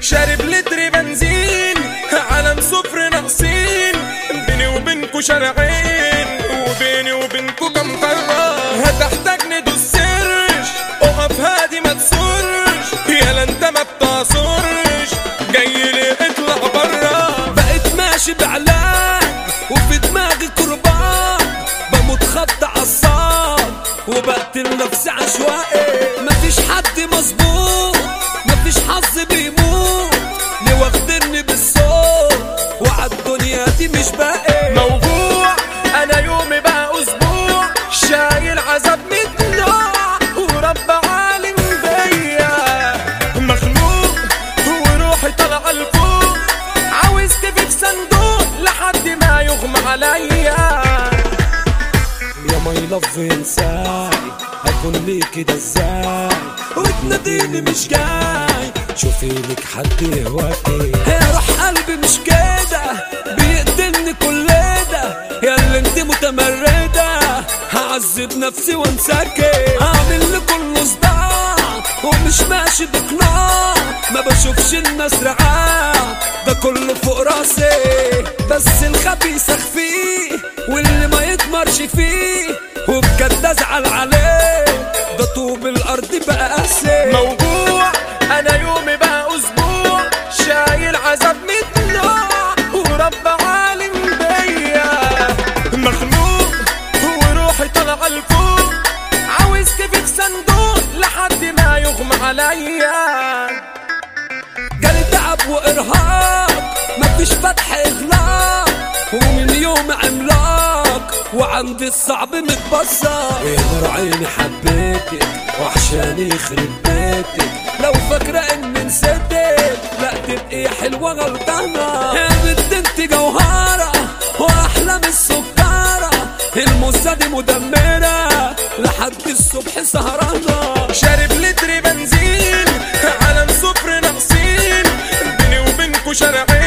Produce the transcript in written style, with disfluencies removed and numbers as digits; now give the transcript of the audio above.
شارب لتر بنزين على صفر ناقصين، بيني وبينكو شارعين وبيني وبينكو كم قارة. هتحتاجني دوسرش اقف هادي ما تسرش، يالا انت ما بتعصرش جاي لي اطلع برا. بقيت ماشي بعلاج وفي دماغي كربان، بموت خط عالصاد وبقتل نفسي عشوائي. مفيش حد مظبوط مفيش حظ بيموت، ليه واخدني بالصوت وعالدنيا دي مش باقي. موجوع انا يومي بقى اسبوع، شايل عذاب من نوع ورب عالم بيا. مخلوق وروحي طالعه لفوق، عاوز تفي في صندوق لحد ما يغمى عليا. يا ماي لاف انساي هكون ليه كده ازاي، وتناديني مش جاي شوفي لك حد يهواكي. يا روح قلبي مش كده بيقتلني كل ده، يا اللي انت متمردة هعذب نفسي وانساكي. هعمل لكل صداع ومش ماشي بقناع، ما بشوفش الناس رعاع ده كله فوق راسي. بس الخبيث اخفيه واللي ما يتمرش فيه، وبجد ازعل عليه ده طوب الارض بقى قاسي. موجوع انا يومي بقى اسبوع، شايل عذاب من نوع ورب عالم بيا. مخلوق وروحي طالعه لفوق، عاوز تفي في صندوق لحد ما يغمى عليا. جالي تعب وارهاق مفيش فتح اغلاق، ومن يوم عملاق وعندي الصعب متبصر. يا نور عيني حبيتك وحشاني يخرب بيتك، لو فاكرة اني نسيتك لا تبقي حلوة غلطانة. يا بنت انت جوهرة واحلى من السكرة، الموسة دي مدمرة لحد الصبح سهرانة. شارب لتر بنزين على صفر ناقصين، بيني وبينكو شارعين